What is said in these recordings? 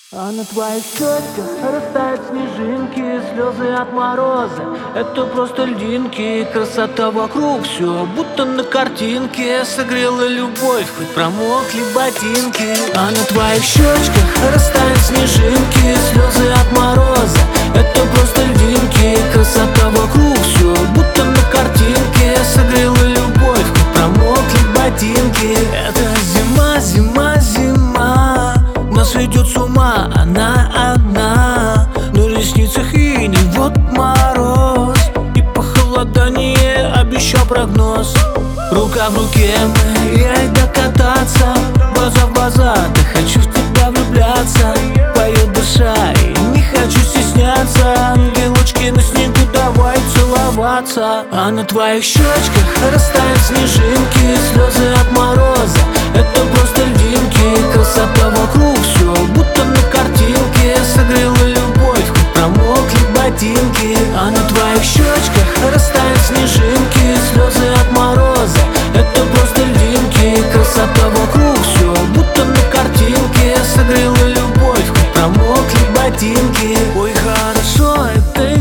А на твоих щечках растают снежинки, слезы от мороза. Это просто льдинки, красота вокруг, все будто на картинке. Согрела любовь, хоть промокли ботинки. А на твоих щечках растают снежинки, слезы от мороза. Это просто льдинки, красота вокруг, все будто на картинке. Согрела любовь, хоть промокли ботинки. Это зима, зима, зима, нас ведет с ума она одна. На ресницах иней, вот мороз, и похолодание обещал прогноз. Рука в руке мы, я и докататься, глаза в глаза, да хочу в тебя влюбляться. Поет душа, и не хочу стесняться. Ангелочки на снегу, давай целоваться. А на твоих щечках растают снежинки, слезы от мороза. Это просто льдинки, красота вокруг, все будто на картинке. Согрела любовь, хоть промокли ботинки. А на твоих щечках растают снежинки, слезы от мороза. Это просто льдинки, красота вокруг, все будто на картинке. Согрела любовь, хоть промокли ботинки. Ой, хорошо этой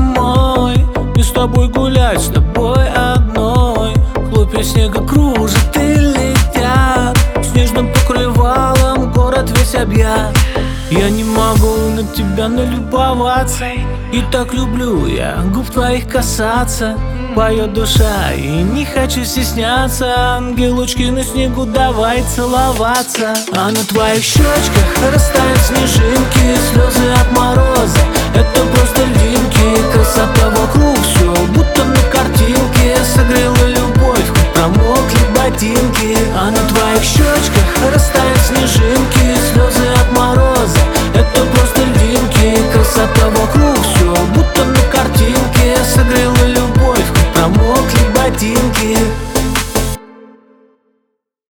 зимой мне с тобой гулять, с тобой одной. Хлопья снега кружат и летят, снежным покрывалом город весь объят. Я не могу на тебя налюбоваться, и так люблю я губ твоих касаться. Поет душа, и не хочу стесняться. Ангелочки на снегу, давай целоваться. А на твоих щечках растают снежинки, слезы от мороза. Это просто льдинки, красота вокруг, все будто на картинке. Согрела любовь, хоть промокли ботинки. А на твоих щечках растают снежинки, слезы от мороза. Это просто льдинки, красота вокруг, все будто на картинке. Согрела любовь, хоть промокли ботинки.